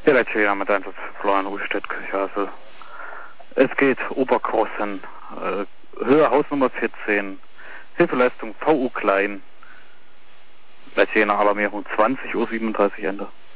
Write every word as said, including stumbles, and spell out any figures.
Ja, letzte Jahr mit Einsatz Florian Ruhstedt, Kirchhasel. Es geht Oberkossen, äh, Höhe Hausnummer vierzehn, Hilfeleistung V U klein, letzte Jahr Alarmierung zwanzig Uhr siebenunddreißig Ende.